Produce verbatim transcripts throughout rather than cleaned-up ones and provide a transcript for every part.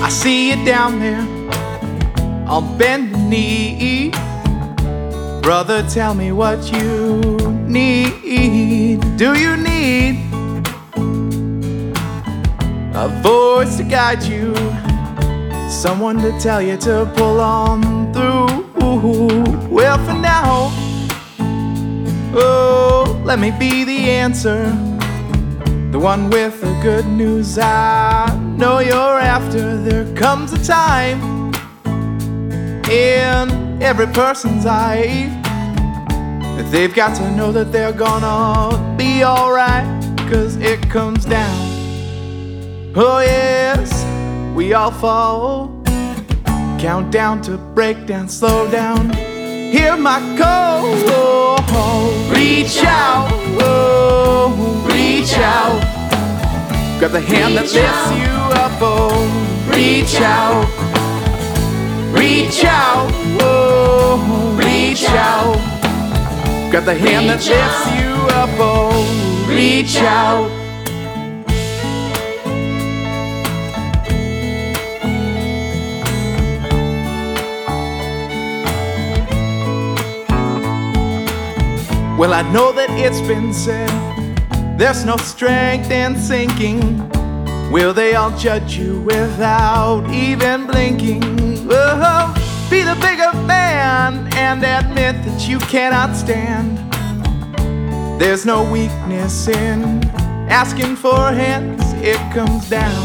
see you down there on bended knee. Brother, tell me what you need. Do you need a voice to guide you, someone to tell you to pull on through? Well, for now, oh, let me be the answer, the one with the good news I know you're after. There comes a time in every person's life that they've got to know that they're gonna be alright, 'cause it comes down, oh yes, we all fall. Count down to break down, slow down, hear my call. Reach out, oh, reach out. Grab the hand that lifts you up, oh, reach out. Reach out, oh, reach out. Grab the hand that lifts you up, oh, reach out. Well, I know that it's been said, there's no strength in sinking. Will they all judge you without even blinking? Oh, be the bigger man and admit that you cannot stand. There's no weakness in asking for hands, it comes down.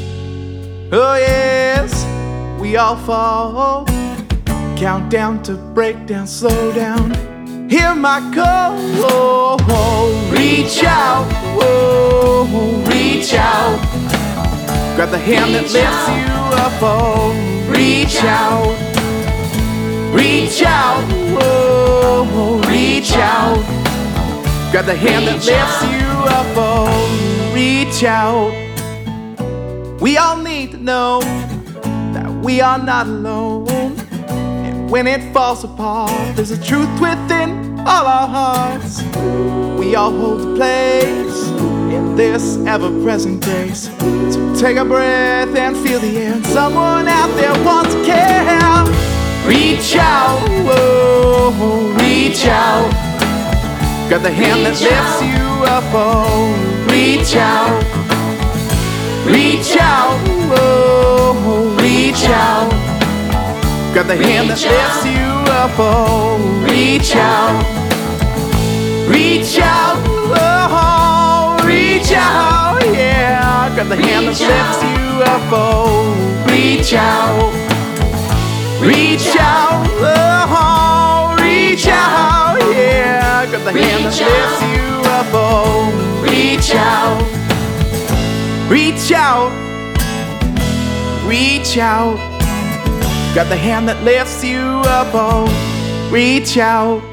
Oh yes, we all fall. Count down to break down, slow down, hear my call. Oh, oh, reach out, oh, reach out. Grab the hand that lifts you up, oh, reach out. Reach out, oh, reach out. Grab the hand that lifts you up, oh, reach out. We all need to know that we are not alone. And when it falls apart, there's a truth within all our hearts. We all hold a place in this ever-present grace. So take a breath and feel the air. Someone out there wants to care. Reach out, oh, reach out. Grab the hand that lifts you up, oh, reach out. Reach out, oh, reach out. Grab the hand that lifts you up, oh, reach out. Reach out, oh, reach out, yeah. Grab the hand that lifts you up, oh, reach out. Reach out, oh, reach out, yeah. Grab the hand that lifts you up, oh, reach out. Reach out, reach out. Grab the hand that lifts you up, oh, reach out.